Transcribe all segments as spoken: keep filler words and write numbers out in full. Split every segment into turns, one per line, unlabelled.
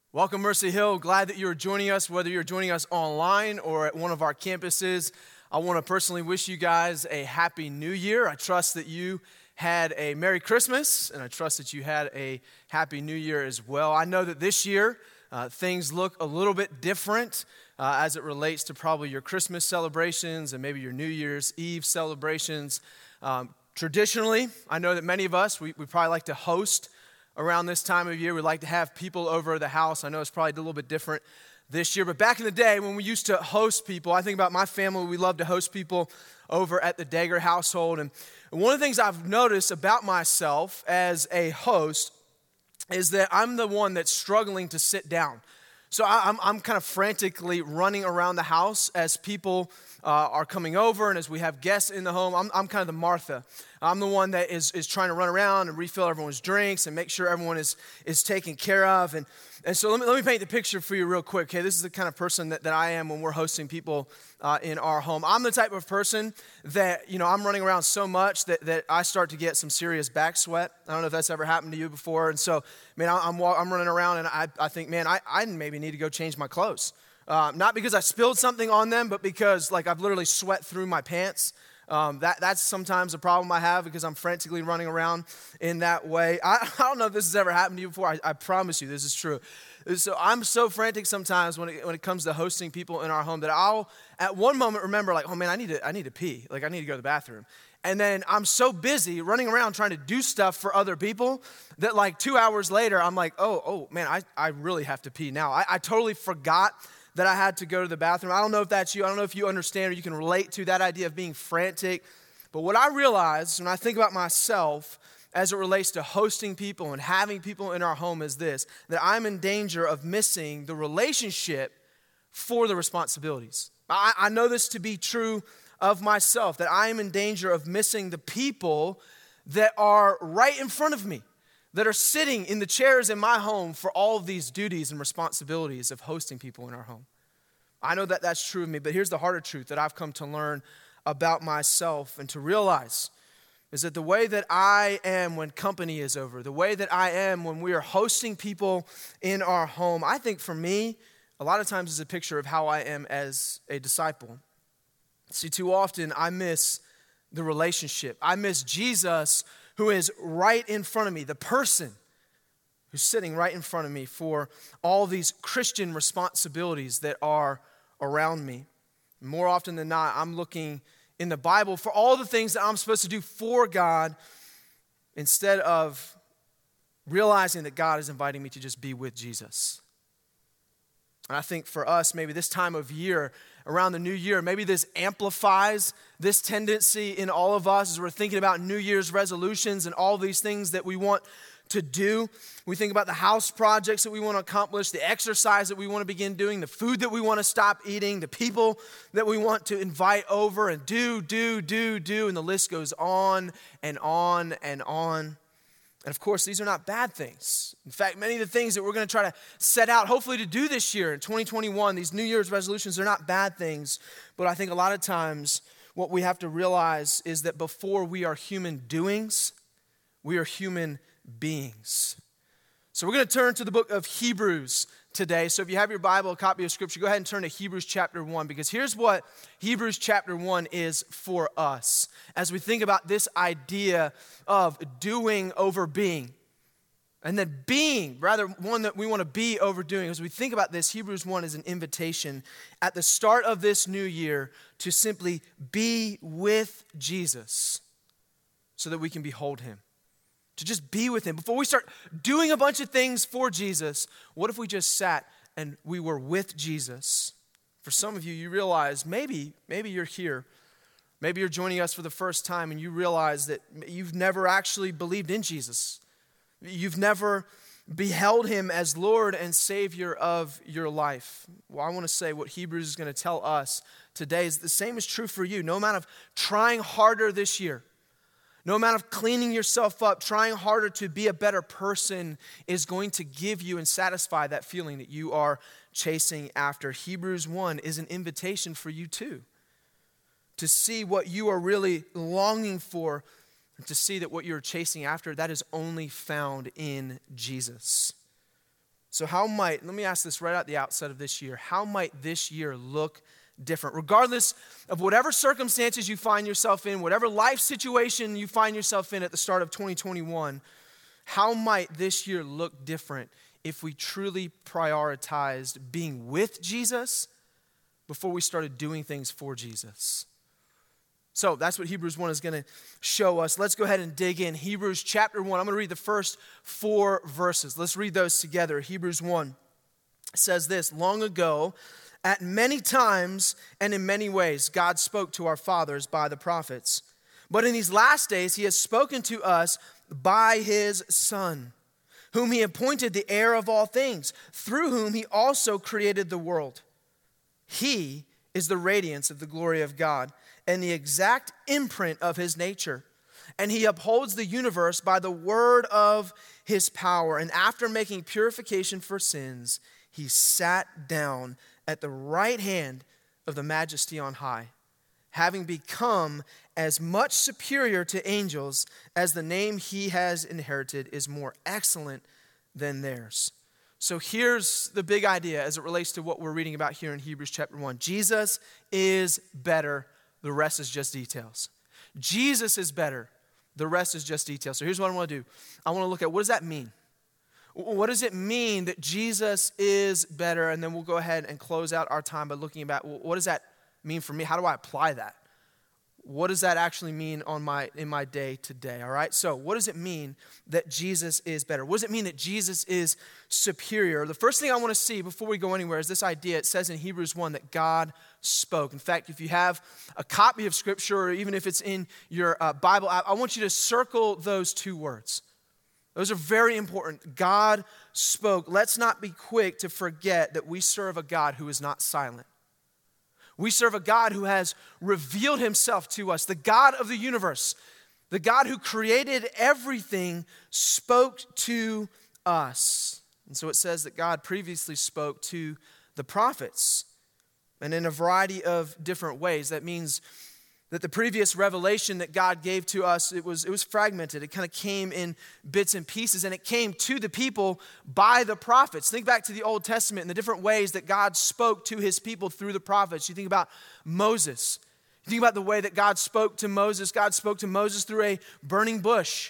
Welcome, Mercy Hill. Glad that you're joining us, whether you're joining us online or at one of our campuses. I want to personally wish you guys a happy new year. I trust that you had a Merry Christmas, and I trust that you had a happy new year as well. I know that this year, uh, things look a little bit different uh, as it relates to probably your Christmas celebrations and maybe your New Year's Eve celebrations. Um, traditionally, I know that many of us, we, we probably like to host around this time of year. We like to have people over the house. I know it's probably a little bit different this year, but back in the day when we used to host people, I think about my family, we love to host people over at the Dager household. And one of the things I've noticed about myself as a host is that I'm the one that's struggling to sit down. So I, I'm, I'm kind of frantically running around the house as people uh, are coming over and as we have guests in the home. I'm, I'm kind of the Martha. I'm the one that is, is trying to run around and refill everyone's drinks and make sure everyone is, is taken care of. And, and so let me, let me paint the picture for you real quick. Okay, this is the kind of person that, that I am when we're hosting people uh, in our home. I'm the type of person that, you know, I'm running around so much that, that I start to get some serious back sweat. I don't know if that's ever happened to you before. And so, man, I'm, I'm running around and I, I think, man, I, I maybe need to go change my clothes. Uh, not because I spilled something on them, but because like I've literally sweat through my pants. Um, that that's sometimes a problem I have because I'm frantically running around in that way. I, I don't know if this has ever happened to you before. I, I promise you this is true. So I'm so frantic sometimes when it, when it comes to hosting people in our home that I'll at one moment remember like, oh man, I need to I need to pee. Like I need to go to the bathroom. And then I'm so busy running around trying to do stuff for other people that like two hours later, I'm like, oh, oh man, I, I really have to pee now. I, I totally forgot that I had to go to the bathroom. I don't know if that's you. I don't know if you understand or you can relate to that idea of being frantic. But what I realize when I think about myself as it relates to hosting people and having people in our home is this, that I'm in danger of missing the relationship for the responsibilities. I, I know this to be true of myself, that I am in danger of missing the people that are right in front of me, that are sitting in the chairs in my home for all of these duties and responsibilities of hosting people in our home. I know that that's true of me, but here's the harder truth that I've come to learn about myself and to realize is that the way that I am when company is over, the way that I am when we are hosting people in our home, I think for me, a lot of times is a picture of how I am as a disciple. See, too often I miss the relationship. I miss Jesus, who is right in front of me, the person who's sitting right in front of me for all these Christian responsibilities that are around me. More often than not, I'm looking in the Bible for all the things that I'm supposed to do for God instead of realizing that God is inviting me to just be with Jesus. And I think for us, maybe this time of year, around the new year, maybe this amplifies this tendency in all of us as we're thinking about New Year's resolutions and all these things that we want to do. We think about the house projects that we want to accomplish, the exercise that we want to begin doing, the food that we want to stop eating, the people that we want to invite over and do, do, do, do, and the list goes on and on and on. And of course, these are not bad things. In fact, many of the things that we're going to try to set out, hopefully to do this year in twenty twenty-one, these New Year's resolutions, are not bad things. But I think a lot of times what we have to realize is that before we are human doings, we are human beings. So we're going to turn to the book of Hebrews today. So if you have your Bible, a copy of Scripture, go ahead and turn to Hebrews chapter one, because here's what Hebrews chapter one is for us as we think about this idea of doing over being. And then being, rather one that we want to be over doing. As we think about this, Hebrews one is an invitation at the start of this new year to simply be with Jesus so that we can behold him. To just be with him. Before we start doing a bunch of things for Jesus, what if we just sat and we were with Jesus? For some of you, you realize maybe, maybe you're here. Maybe you're joining us for the first time and you realize that you've never actually believed in Jesus. You've never beheld him as Lord and Savior of your life. Well, I want to say what Hebrews is going to tell us today is the same is true for you. No amount of trying harder this year, no amount of cleaning yourself up, trying harder to be a better person is going to give you and satisfy that feeling that you are chasing after. Hebrews one is an invitation for you too, to see what you are really longing for, and to see that what you're chasing after, that is only found in Jesus. So how might, let me ask this right at the outset of this year, how might this year look different? Regardless of whatever circumstances you find yourself in, whatever life situation you find yourself in at the start of twenty twenty-one, how might this year look different if we truly prioritized being with Jesus before we started doing things for Jesus? So that's what Hebrews one is going to show us. Let's go ahead and dig in. Hebrews chapter one. I'm going to read the first four verses. Let's read those together. Hebrews one says this: long ago, at many times and in many ways, God spoke to our fathers by the prophets. But in these last days, he has spoken to us by his Son, whom he appointed the heir of all things, through whom he also created the world. He is the radiance of the glory of God and the exact imprint of his nature. And he upholds the universe by the word of his power. And after making purification for sins, he sat down at the right hand of the Majesty on high, having become as much superior to angels as the name he has inherited is more excellent than theirs. So here's the big idea as it relates to what we're reading about here in Hebrews chapter one. Jesus is better. The rest is just details. Jesus is better. The rest is just details. So here's what I want to do. I want to look at, what does that mean? What does it mean that Jesus is better? And then we'll go ahead and close out our time by looking about, well, what does that mean for me? How do I apply that? What does that actually mean on my in my day today? All right. So what does it mean that Jesus is better? What does it mean that Jesus is superior? The first thing I want to see before we go anywhere is this idea. It says in Hebrews one that God spoke. In fact, if you have a copy of Scripture, or even if it's in your uh, Bible app, I want you to circle those two words. Those are very important. God spoke. Let's not be quick to forget that we serve a God who is not silent. We serve a God who has revealed himself to us. The God of the universe, the God who created everything, spoke to us. And so it says that God previously spoke to the prophets, and in a variety of different ways. That means that the previous revelation that God gave to us, it was, it was fragmented. It kind of came in bits and pieces, and it came to the people by the prophets. Think back to the Old Testament and the different ways that God spoke to his people through the prophets. You think about Moses. You think about the way that God spoke to Moses. God spoke to Moses through a burning bush.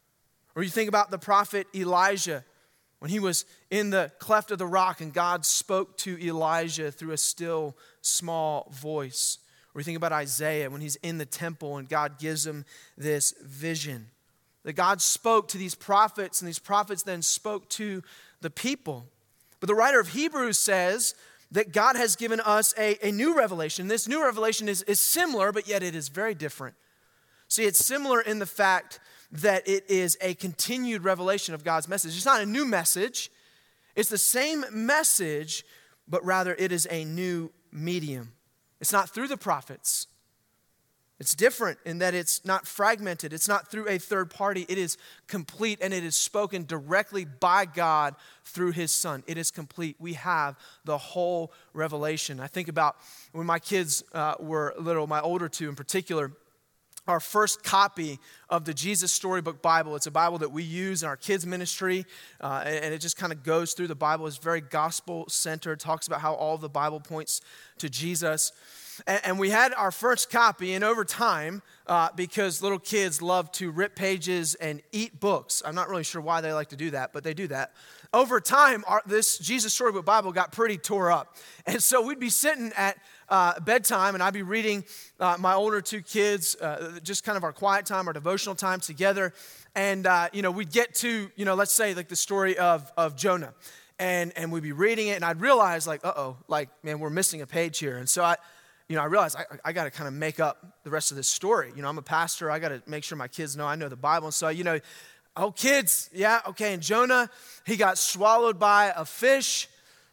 Or you think about the prophet Elijah, when he was in the cleft of the rock and God spoke to Elijah through a still small voice. Or you think about Isaiah when he's in the temple and God gives him this vision. That God spoke to these prophets, and these prophets then spoke to the people. But the writer of Hebrews says that God has given us a, a new revelation. This new revelation is, is similar, but yet it is very different. See, it's similar in the fact that it is a continued revelation of God's message. It's not a new message. It's the same message, but rather it is a new medium. It's not through the prophets. It's different in that it's not fragmented. It's not through a third party. It is complete, and it is spoken directly by God through his Son. It is complete. We have the whole revelation. I think about when my kids uh, were little, my older two in particular, our first copy of the Jesus Storybook Bible. It's a Bible that we use in our kids' ministry, uh, and it just kind of goes through the Bible. It's very gospel-centered, talks about how all of the Bible points to Jesus. And, and we had our first copy, and over time, uh, because little kids love to rip pages and eat books, I'm not really sure why they like to do that, but they do that. Over time, our, this Jesus Storybook Bible got pretty tore up. And so we'd be sitting at uh, bedtime, and I'd be reading uh, my older two kids, uh, just kind of our quiet time, our devotional time together. And, uh, you know, we'd get to, you know, let's say like the story of, of Jonah. And, and we'd be reading it, and I'd realize like, uh-oh, like, man, we're missing a page here. And so I, you know, I realized I, I got to kind of make up the rest of this story. You know, I'm a pastor. I got to make sure my kids know I know the Bible. And so, you know, oh, kids, yeah, okay. And Jonah, he got swallowed by a fish,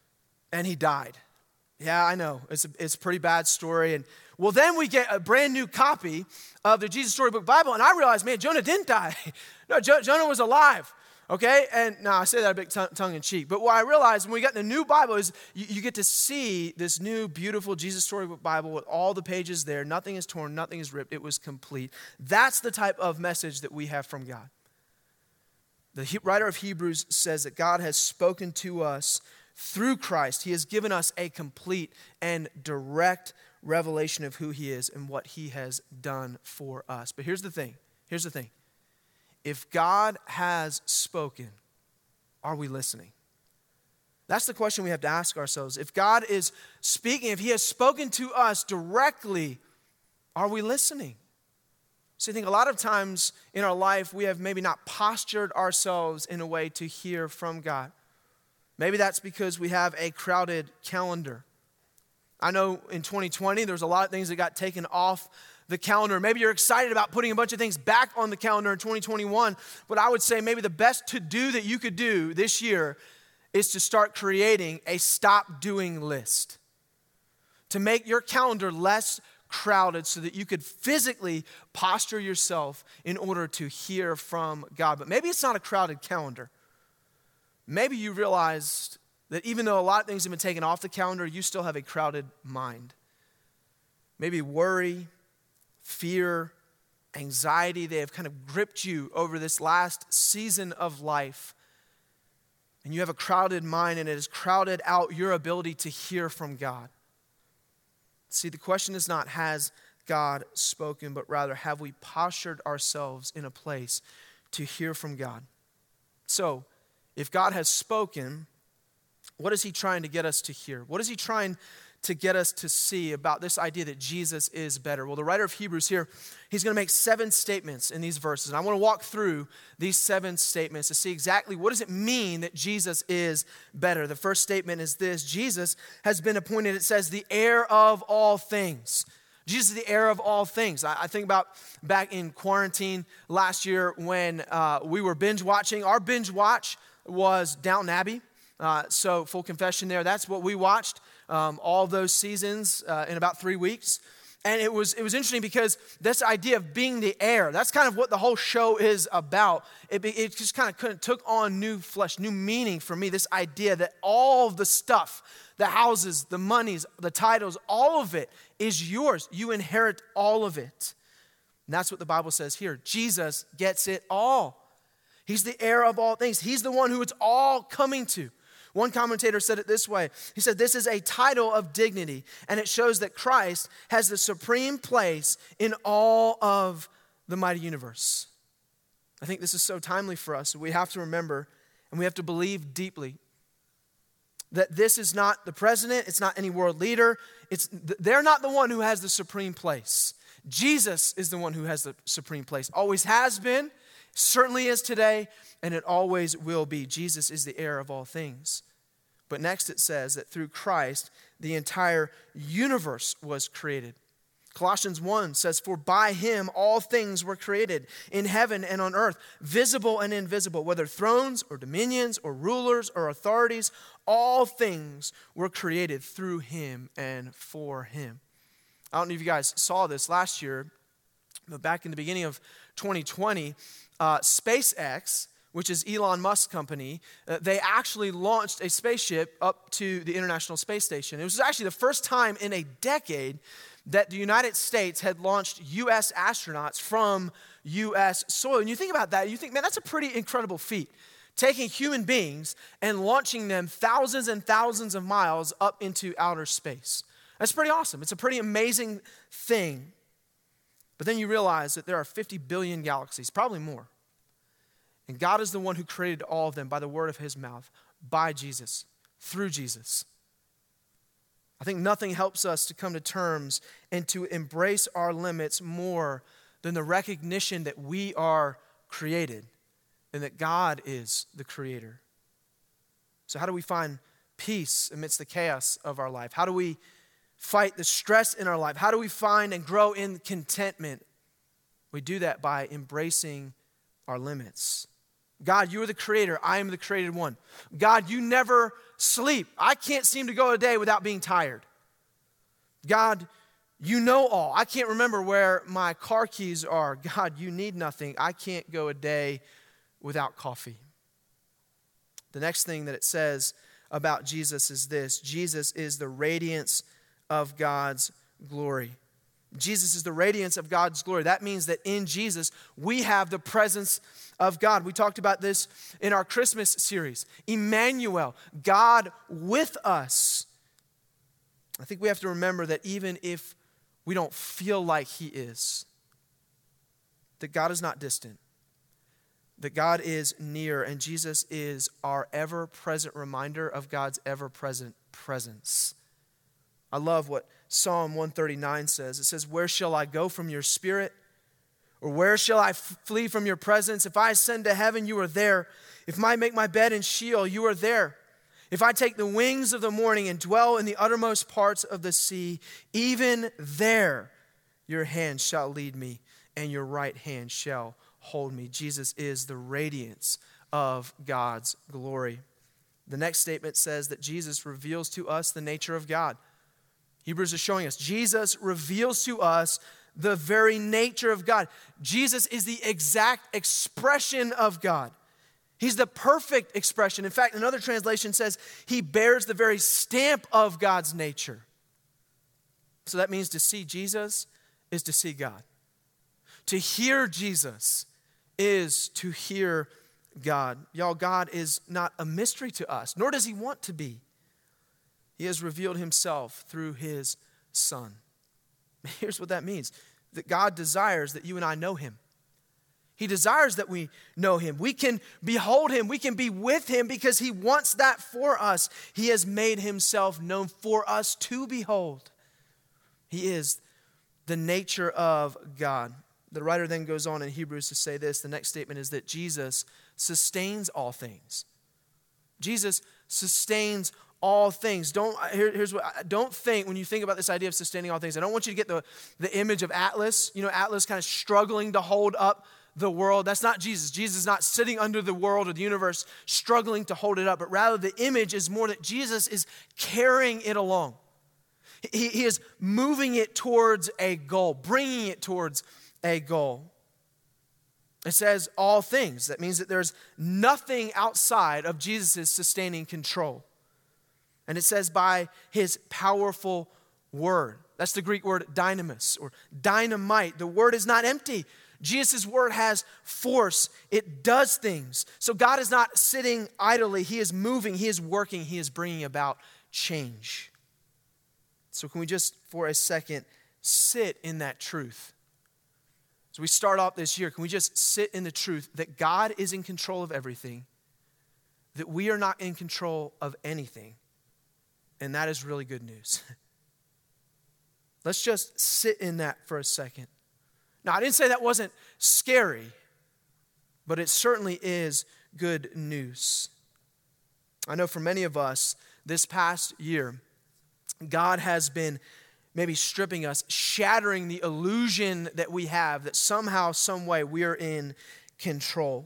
and he died. Yeah, I know. It's a, it's a pretty bad story. And well, then we get a brand new copy of the Jesus Storybook Bible, and I realized, man, Jonah didn't die. No, jo- Jonah was alive. Okay, and now I say that a bit t- tongue in cheek, but what I realized when we got the new Bible is you, you get to see this new, beautiful Jesus Storybook Bible with all the pages there. Nothing is torn, nothing is ripped. It was complete. That's the type of message that we have from God. The he- writer of Hebrews says that God has spoken to us through Christ. He has given us a complete and direct revelation of who he is and what he has done for us. But here's the thing. Here's the thing. If God has spoken, are we listening? That's the question we have to ask ourselves. If God is speaking, if he has spoken to us directly, are we listening? So I think a lot of times in our life, we have maybe not postured ourselves in a way to hear from God. Maybe that's because we have a crowded calendar. I know in twenty twenty, there's a lot of things that got taken off the calendar. Maybe you're excited about putting a bunch of things back on the calendar in twenty twenty-one, but I would say maybe the best to-do that you could do this year is to start creating a stop doing list. To make your calendar less crowded so that you could physically posture yourself in order to hear from God. But maybe it's not a crowded calendar. Maybe you realized that even though a lot of things have been taken off the calendar, you still have a crowded mind. Maybe worry, fear, anxiety, they have kind of gripped you over this last season of life. And you have a crowded mind, and it has crowded out your ability to hear from God. See, the question is not, has God spoken, but rather, have we postured ourselves in a place to hear from God? So, if God has spoken, what is he trying to get us to hear? What is he trying to get us to see about this idea that Jesus is better? Well, the writer of Hebrews here, he's going to make seven statements in these verses. And I want to walk through these seven statements to see exactly what does it mean that Jesus is better. The first statement is this: Jesus has been appointed, it says, the heir of all things. Jesus is the heir of all things. I, I think about back in quarantine last year when uh, we were binge watching. Our binge watch was Downton Abbey. Uh, so full confession there, that's what we watched um, all those seasons uh, in about three weeks. And it was it was interesting because this idea of being the heir, that's kind of what the whole show is about. It, it just kind of took on new flesh, new meaning for me, this idea that all of the stuff, the houses, the monies, the titles, all of it is yours. You inherit all of it. And that's what the Bible says here. Jesus gets it all. He's the heir of all things. He's the one who it's all coming to. One commentator said it this way. He said, this is a title of dignity, and it shows that Christ has the supreme place in all of the mighty universe. I think this is so timely for us. We have to remember, and we have to believe deeply, that this is not the president, it's not any world leader. It's they're not the one who has the supreme place. Jesus is the one who has the supreme place. Always has been, certainly is today, and it always will be. Jesus is the heir of all things. But next it says that through Christ, the entire universe was created. Colossians one says, for by him all things were created in heaven and on earth, visible and invisible, whether thrones or dominions or rulers or authorities, all things were created through him and for him. I don't know if you guys saw this last year, but back in the beginning of twenty twenty, uh, SpaceX, which is Elon Musk's company, uh, they actually launched a spaceship up to the International Space Station. It was actually the first time in a decade that the United States had launched U S astronauts from U S soil. And you think about that, you think, man, that's a pretty incredible feat. Taking human beings and launching them thousands and thousands of miles up into outer space. That's pretty awesome. It's a pretty amazing thing. But then you realize that there are fifty billion galaxies, probably more. And God is the one who created all of them by the word of his mouth, by Jesus, through Jesus. I think nothing helps us to come to terms and to embrace our limits more than the recognition that we are created and that God is the creator. So how do we find peace amidst the chaos of our life? How do we fight the stress in our life? How do we find and grow in contentment? We do that by embracing our limits. God, you are the creator. I am the created one. God, you never sleep. I can't seem to go a day without being tired. God, you know all. I can't remember where my car keys are. God, you need nothing. I can't go a day without coffee. The next thing that it says about Jesus is this: Jesus is the radiance of God's glory. Jesus is the radiance of God's glory. That means that in Jesus, we have the presence of God. We talked about this in our Christmas series. Emmanuel, God with us. I think we have to remember that even if we don't feel like he is, that God is not distant, that God is near, and Jesus is our ever-present reminder of God's ever-present presence. I love what Psalm one thirty-nine says. It says, "Where shall I go from your spirit? Or where shall I f- flee from your presence? If I ascend to heaven, you are there. If I make my bed in Sheol, you are there. If I take the wings of the morning and dwell in the uttermost parts of the sea, even there your hand shall lead me, and your right hand shall hold me." Jesus is the radiance of God's glory. The next statement says that Jesus reveals to us the nature of God. Hebrews is showing us Jesus reveals to us the very nature of God. Jesus is the exact expression of God. He's the perfect expression. In fact, another translation says he bears the very stamp of God's nature. So that means to see Jesus is to see God. To hear Jesus is to hear God. Y'all, God is not a mystery to us, nor does he want to be. He has revealed himself through his Son. Here's what that means. That God desires that you and I know him. He desires that we know him. We can behold him. We can be with him because he wants that for us. He has made himself known for us to behold. He is the nature of God. The writer then goes on in Hebrews to say this. The next statement is that Jesus sustains all things. Jesus sustains all things. Don't, here, here's what, don't think, when you think about this idea of sustaining all things, I don't want you to get the, the image of Atlas. You know, Atlas kind of struggling to hold up the world. That's not Jesus. Jesus is not sitting under the world or the universe struggling to hold it up, but rather the image is more that Jesus is carrying it along. He, he is moving it towards a goal, bringing it towards a goal. It says all things. That means that there's nothing outside of Jesus' sustaining control. And it says by his powerful word. That's the Greek word dynamis or dynamite. The word is not empty. Jesus' word has force. It does things. So God is not sitting idly. He is moving. He is working. He is bringing about change. So can we just for a second sit in that truth? As we start off this year, can we just sit in the truth that God is in control of everything, that we are not in control of anything, and that is really good news. Let's just sit in that for a second. Now, I didn't say that wasn't scary, but it certainly is good news. I know for many of us, this past year, God has been maybe stripping us, shattering the illusion that we have that somehow, some way, we are in control.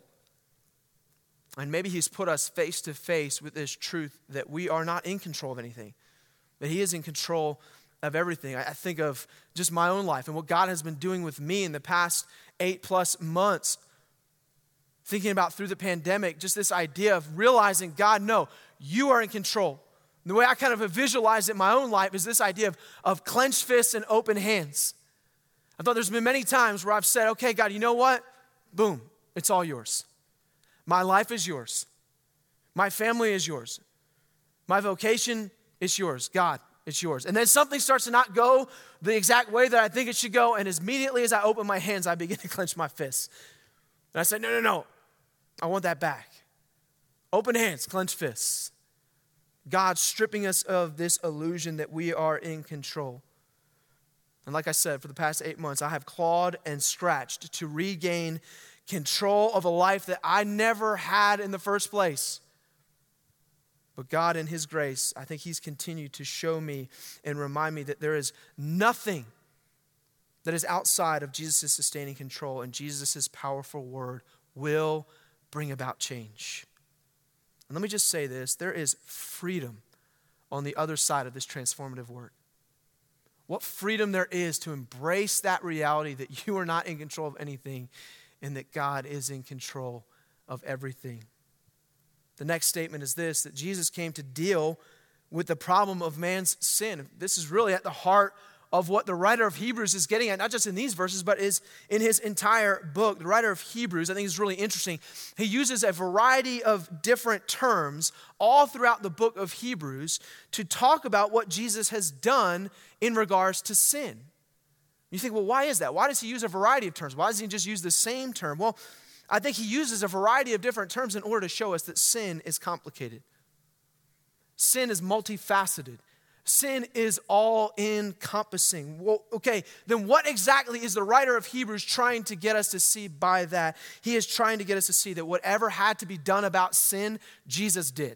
And maybe he's put us face to face with this truth that we are not in control of anything, that he is in control of everything. I think of just my own life and what God has been doing with me in the past eight plus months, thinking about through the pandemic, just this idea of realizing, God, no, you are in control. The way I kind of have visualized it in my own life is this idea of, of clenched fists and open hands. I thought there's been many times where I've said, okay, God, you know what? Boom, it's all yours. My life is yours. My family is yours. My vocation is yours. God, it's yours. And then something starts to not go the exact way that I think it should go, and as immediately as I open my hands, I begin to clench my fists. And I say, no, no, no, I want that back. Open hands, clenched fists. God stripping us of this illusion that we are in control. And like I said, for the past eight months, I have clawed and scratched to regain control of a life that I never had in the first place. But God, in his grace, I think he's continued to show me and remind me that there is nothing that is outside of Jesus' sustaining control, and Jesus' powerful word will bring about change. And let me just say this, there is freedom on the other side of this transformative work. What freedom there is to embrace that reality that you are not in control of anything and that God is in control of everything. The next statement is this, that Jesus came to deal with the problem of man's sin. This is really at the heart of what the writer of Hebrews is getting at, not just in these verses, but is in his entire book. The writer of Hebrews, I think, is really interesting. He uses a variety of different terms all throughout the book of Hebrews to talk about what Jesus has done in regards to sin. You think, well, why is that? Why does he use a variety of terms? Why doesn't he just use the same term? Well, I think he uses a variety of different terms in order to show us that sin is complicated. Sin is multifaceted. Sin is all-encompassing. Well, okay, then what exactly is the writer of Hebrews trying to get us to see by that? He is trying to get us to see that whatever had to be done about sin, Jesus did.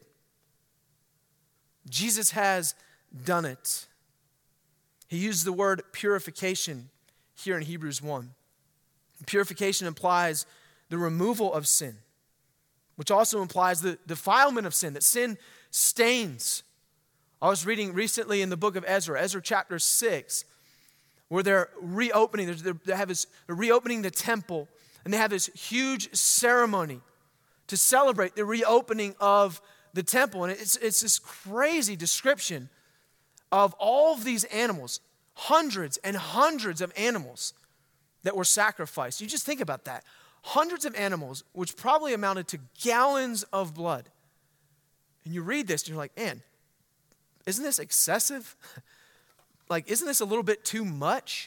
Jesus has done it. He used the word purification here in Hebrews one. Purification implies the removal of sin, which also implies the defilement of sin, that sin stains. I was reading recently in the book of Ezra, Ezra chapter six, where they're reopening, they're, they have this, they're reopening the temple, and they have this huge ceremony to celebrate the reopening of the temple. And it's, it's this crazy description of all of these animals, hundreds and hundreds of animals that were sacrificed. You just think about that. Hundreds of animals, which probably amounted to gallons of blood. And you read this and you're like, man, isn't this excessive? Like, isn't this a little bit too much?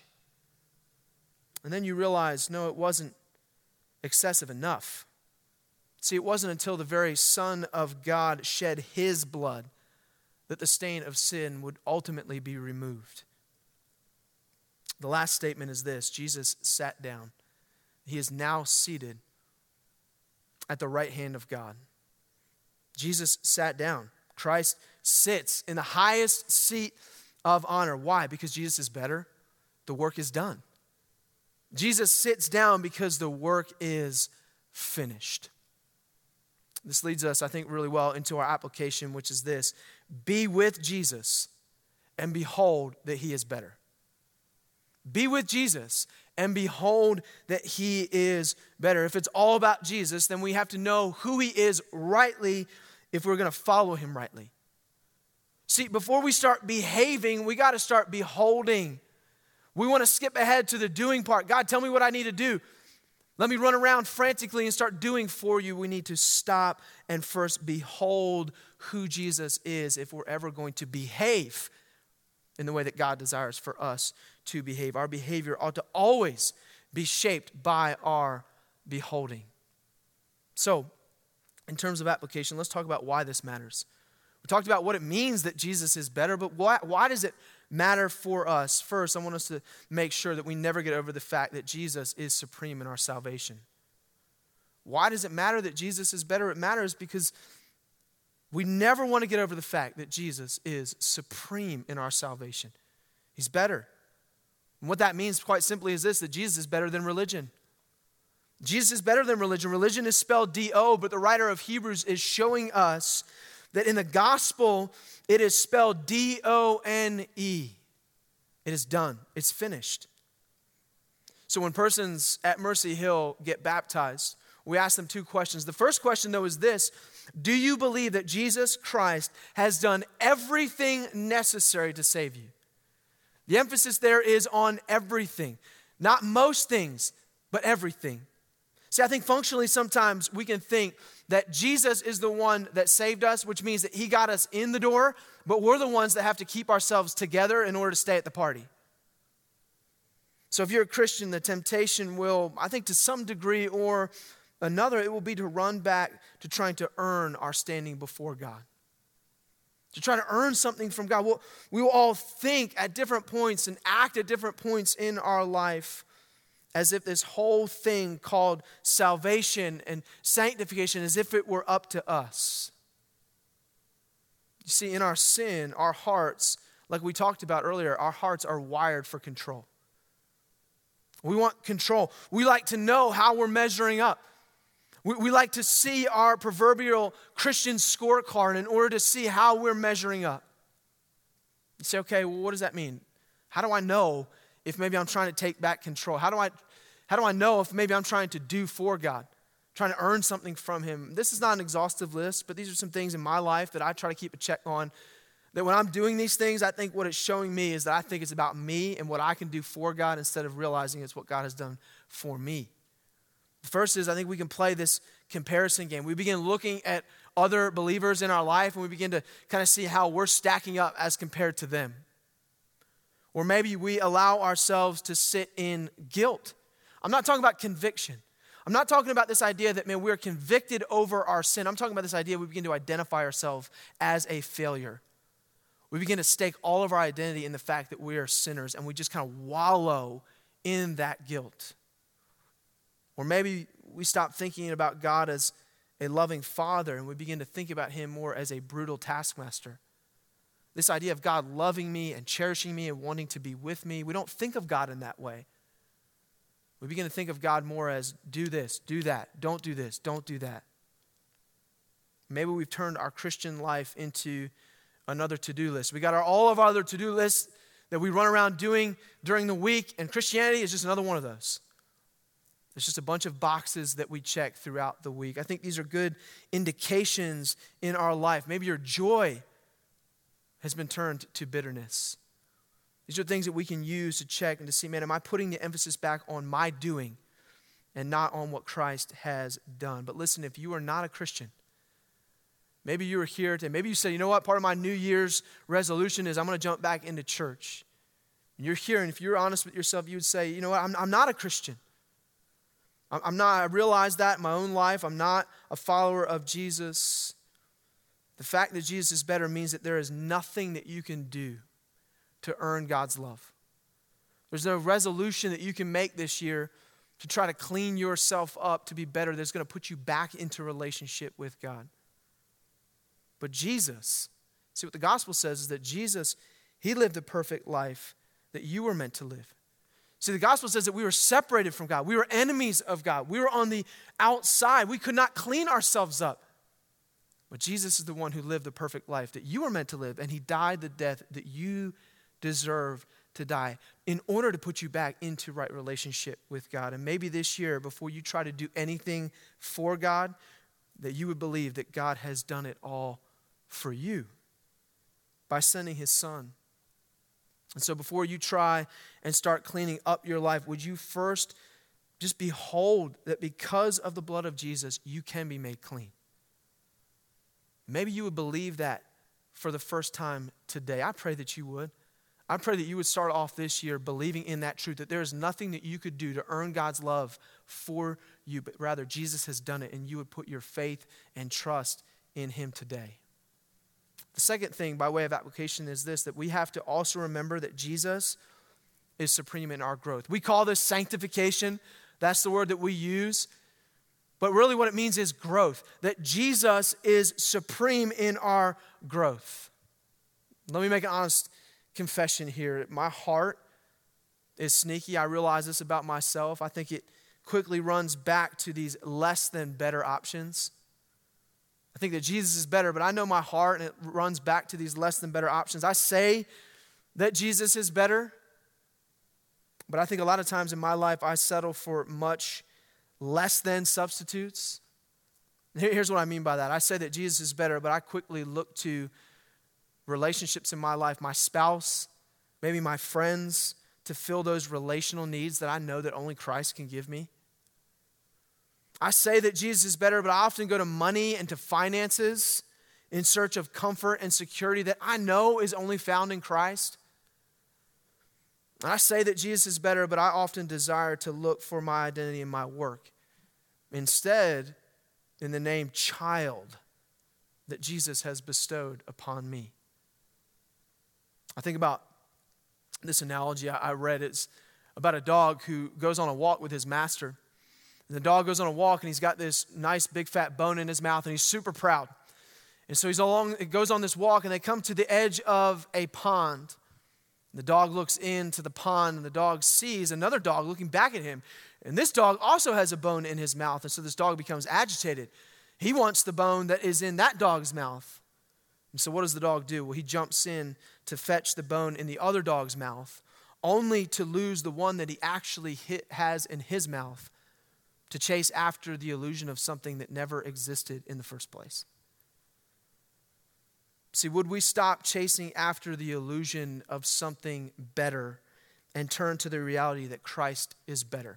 And then you realize, no, it wasn't excessive enough. See, it wasn't until the very Son of God shed his blood that the stain of sin would ultimately be removed. The last statement is this: Jesus sat down. He is now seated at the right hand of God. Jesus sat down. Christ sits in the highest seat of honor. Why? Because Jesus is better. The work is done. Jesus sits down because the work is finished. This leads us, I think, really well into our application, which is this: be with Jesus and behold that he is better. Be with Jesus and behold that he is better. If it's all about Jesus, then we have to know who he is rightly if we're going to follow him rightly. See, before we start behaving, we got to start beholding. We want to skip ahead to the doing part. God, tell me what I need to do. Let me run around frantically and start doing for you. We need to stop and first behold who Jesus is if we're ever going to behave in the way that God desires for us to behave. Our behavior ought to always be shaped by our beholding. So, in terms of application, let's talk about why this matters. We talked about what it means that Jesus is better, but why, why does it matter for us? First, I want us to make sure that we never get over the fact that Jesus is supreme in our salvation. Why does it matter that Jesus is better? It matters because we never want to get over the fact that Jesus is supreme in our salvation. He's better. And what that means, quite simply, is this: that Jesus is better than religion. Jesus is better than religion. Religion is spelled D O, but the writer of Hebrews is showing us that in the gospel, it is spelled D O N E. It is done. It's finished. So when persons at Mercy Hill get baptized, we ask them two questions. The first question, though, is this: do you believe that Jesus Christ has done everything necessary to save you? The emphasis there is on everything. Not most things, but everything. See, I think functionally sometimes we can think that Jesus is the one that saved us, which means that he got us in the door, but we're the ones that have to keep ourselves together in order to stay at the party. So if you're a Christian, the temptation will, I think to some degree or another, it will be to run back to trying to earn our standing before God. To try to earn something from God. We'll, we will all think at different points and act at different points in our life as if this whole thing called salvation and sanctification, as if it were up to us. You see, in our sin, our hearts, like we talked about earlier, our hearts are wired for control. We want control. We like to know how we're measuring up. We, we like to see our proverbial Christian scorecard in order to see how we're measuring up. You say, okay, well, what does that mean? How do I know if maybe I'm trying to take back control? How do I how do I know if maybe I'm trying to do for God, trying to earn something from him? This is not an exhaustive list, but these are some things in my life that I try to keep a check on That when I'm doing these things, I think what it's showing me is that I think it's about me and what I can do for God instead of realizing it's what God has done for me. The first is I think we can play this comparison game. We begin looking at other believers in our life and we begin to kind of see how we're stacking up as compared to them. Or maybe we allow ourselves to sit in guilt. I'm not talking about conviction. I'm not talking about this idea that, man, we're convicted over our sin. I'm talking about this idea we begin to identify ourselves as a failure. We begin to stake all of our identity in the fact that we are sinners and we just kind of wallow in that guilt. Or maybe we stop thinking about God as a loving father and we begin to think about him more as a brutal taskmaster. This idea of God loving me and cherishing me and wanting to be with me, we don't think of God in that way. We begin to think of God more as do this, do that, don't do this, don't do that. Maybe we've turned our Christian life into another to-do list. We got our, all of our other to-do lists that we run around doing during the week, and Christianity is just another one of those. It's just a bunch of boxes that we check throughout the week. I think these are good indications in our life. Maybe your joy has been turned to bitterness. These are things that we can use to check and to see, man, am I putting the emphasis back on my doing and not on what Christ has done? But listen, if you are not a Christian, maybe you are here today. Maybe you say, you know what, part of my New Year's resolution is I'm going to jump back into church. And you're here, and if you're honest with yourself, you would say, you know what, I'm, I'm not a Christian. I'm, I'm not, I realize that in my own life. I'm not a follower of Jesus. The fact that Jesus is better means that there is nothing that you can do to earn God's love. There's no resolution that you can make this year to try to clean yourself up to be better that's going to put you back into relationship with God. But Jesus, see what the gospel says is that Jesus, he lived a perfect life that you were meant to live. See, the gospel says that we were separated from God. We were enemies of God. We were on the outside. We could not clean ourselves up. But Jesus is the one who lived the perfect life that you were meant to live, and he died the death that you deserve to die in order to put you back into right relationship with God. And maybe this year, before you try to do anything for God, that you would believe that God has done it all for you by sending his son. And so before you try and start cleaning up your life, would you first just behold that because of the blood of Jesus, you can be made clean? Maybe you would believe that for the first time today. I pray that you would. I pray that you would start off this year believing in that truth, that there is nothing that you could do to earn God's love for you, but rather Jesus has done it, and you would put your faith and trust in him today. The second thing by way of application is this, that we have to also remember that Jesus is supreme in our growth. We call this sanctification. That's the word that we use. But really what it means is growth, that Jesus is supreme in our growth. Let me make an honest confession here. My heart is sneaky. I realize this about myself. I think it quickly runs back to these less than better options. I think that Jesus is better, but I know my heart, and it runs back to these less than better options. I say that Jesus is better, but I think a lot of times in my life I settle for much less than substitutes. Here's what I mean by that. I say that Jesus is better, but I quickly look to relationships in my life, my spouse, maybe my friends, to fill those relational needs that I know that only Christ can give me. I say that Jesus is better, but I often go to money and to finances in search of comfort and security that I know is only found in Christ. And I say that Jesus is better, but I often desire to look for my identity in my work. Instead, in the name child that Jesus has bestowed upon me. I think about this analogy I read. It's about a dog who goes on a walk with his master. And the dog goes on a walk, and he's got this nice big fat bone in his mouth, and he's super proud. And so he's along, it goes on this walk, and they come to the edge of a pond. The dog looks into the pond, and the dog sees another dog looking back at him. And this dog also has a bone in his mouth, and so this dog becomes agitated. He wants the bone that is in that dog's mouth. And so what does the dog do? Well, he jumps in to fetch the bone in the other dog's mouth, only to lose the one that he actually hit, has in his mouth, to chase after the illusion of something that never existed in the first place. See, would we stop chasing after the illusion of something better and turn to the reality that Christ is better?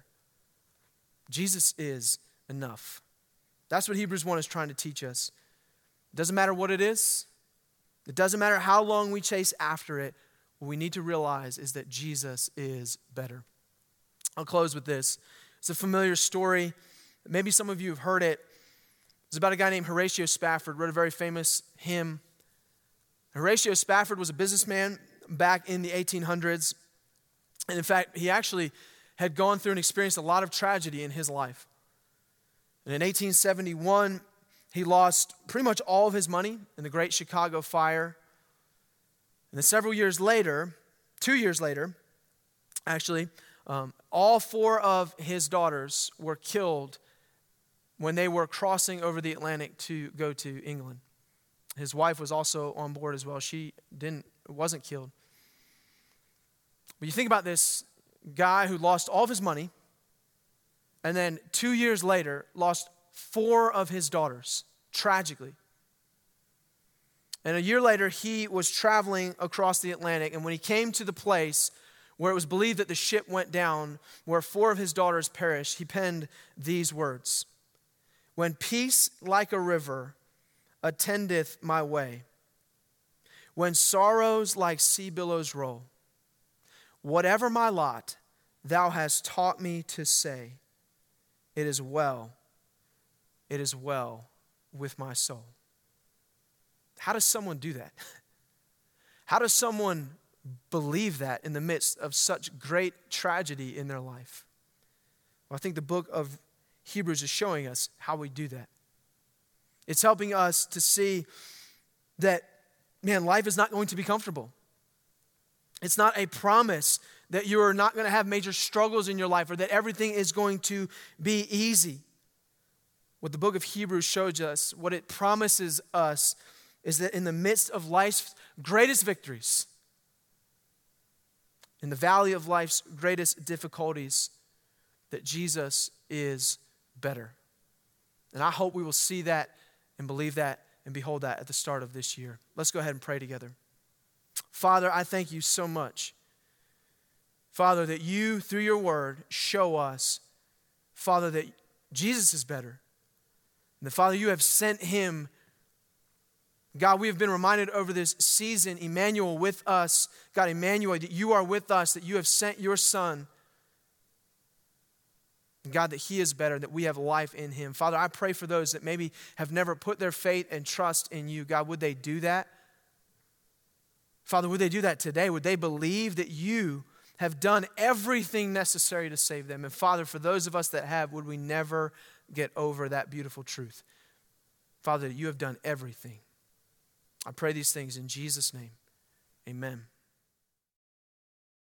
Jesus is enough. That's what Hebrews one is trying to teach us. It doesn't matter what it is. It doesn't matter how long we chase after it. What we need to realize is that Jesus is better. I'll close with this. It's a familiar story. Maybe some of you have heard it. It's about a guy named Horatio Spafford, wrote a very famous hymn. Horatio Spafford was a businessman back in the eighteen hundreds. And in fact, he actually had gone through and experienced a lot of tragedy in his life. And in eighteen seventy-one, he lost pretty much all of his money in the Great Chicago Fire. And then several years later, two years later, actually, um, all four of his daughters were killed when they were crossing over the Atlantic to go to England. His wife was also on board as well. She didn't, wasn't killed. But you think about this guy who lost all of his money, and then two years later lost four of his daughters, tragically. And a year later, he was traveling across the Atlantic, and when he came to the place where it was believed that the ship went down, where four of his daughters perished, he penned these words: "When peace like a river attendeth my way, when sorrows like sea billows roll, whatever my lot, thou hast taught me to say, it is well, it is well with my soul." How does someone do that? How does someone believe that in the midst of such great tragedy in their life? Well, I think the book of Hebrews is showing us how we do that. It's helping us to see that, man, life is not going to be comfortable. It's not a promise that you are not going to have major struggles in your life or that everything is going to be easy. What the book of Hebrews shows us, what it promises us, is that in the midst of life's greatest victories, in the valley of life's greatest difficulties, that Jesus is better. And I hope we will see that and believe that and behold that at the start of this year. Let's go ahead and pray together. Father, I thank you so much, Father, that you, through your word, show us, Father, that Jesus is better. And that, Father, you have sent him. God, we have been reminded over this season, Emmanuel with us. God, Emmanuel, that you are with us, that you have sent your Son. And God, that he is better, that we have life in him. Father, I pray for those that maybe have never put their faith and trust in you. God, would they do that? Father, would they do that today? Would they believe that you have done everything necessary to save them? And Father, for those of us that have, would we never get over that beautiful truth? Father, you have done everything. I pray these things in Jesus' name. Amen.